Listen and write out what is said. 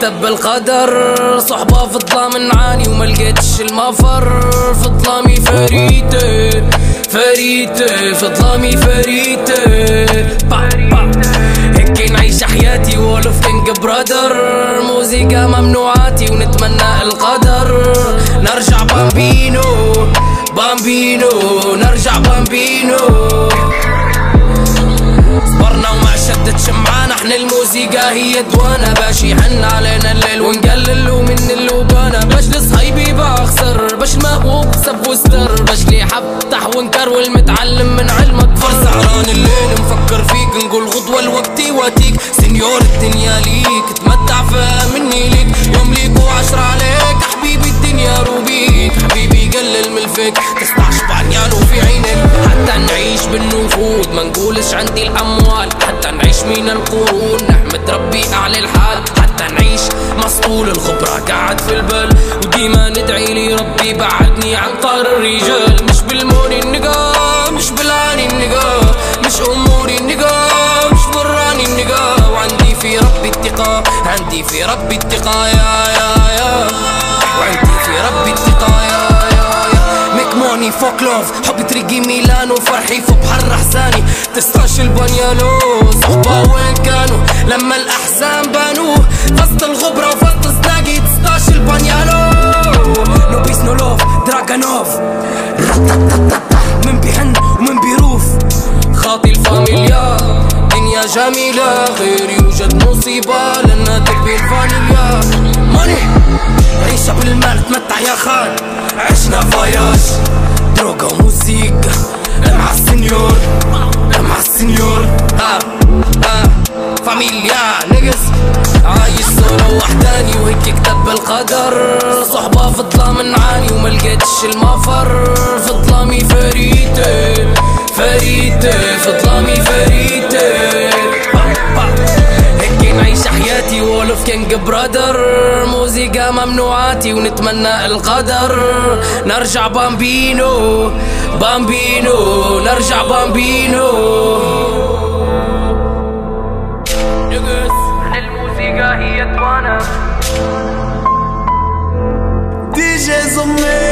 كتب بالقدر. صحبة في الظلام نعاني وما لقيتش المفر. في ظلامي فريتة فريتة في ظلامي فريتة. هيك نعيش حياتي وولف كينج برادر. موسيقى ممنوعاتي ونتمنى القدر. نرجع بامبينو بامبينو نرجع بامبينو. صبرنا وما شدتش معانا احنا الموسيقى هي دوانا. باش يحن علينا الليل ونقلل ومن اللوبانا. باش لصحيبي بخسر باش المهبوب سب وستر. باش لي حفتح ونكر والمتعلم من علمك فر. سهران الليل مفكر فيك نقول غدوة الوقت يواتيك. سنيور الدنيا ليك تمتع فيها مني ليك. يوم ليك و10 عليك حبيبي الدنيا روبيك. حبيبي قلل من الفيك 19 بعنيان وفي عينك. حتى نعيش بالنفوذ ما نقولش عندي الأموال. حتى نعيش من القرون نحمد ربي أعلى الحال. حتى نعيش مسطول الخبرة قاعد في البال. وديما ندعي لي ربي بعدني عن طار الرجال. مش بالموني النقا مش بالعاني النقا. مش أموري النقا مش براني النقا. وعندي في ربي اتقاء عندي في ربي اتقاء يا وعندي في ربي اتقاء يا ميك موني فوك لوف. حب طريقي ميلانو فرحي في بحر حساني. تسطاش البنيالو صحبة وين كانوا لما الأحزان بانوه. فسط الغبرة وفسط سناقي تسطاش البنيالو. نو بيس نو لوف دراغانوف من بيحن ومن بيروف. خاطي الفاميليا دنيا جميلة غير يوجد مصيبة لنا تكفي الفانيليا. ماني عيشة بالمال تمتع يا خان. عشنا فاياج دروغا وموسيقى مع السنيور مع السنيور. فاميليا نقص عايش سولو وحداني وهيك كتب بالقدر. صحبة في الظلام نعاني وما لقيتش المفر. في ظلامي فريتة فريتة في ظلامي فريتة. هيك نعيش حياتي وولف كينج برادر. موسيقى ممنوعاتي ونتمنى القدر. نرجع بامبينو بامبينو نرجع بامبينو. الموسيقى هي دوانا. DJ Zomé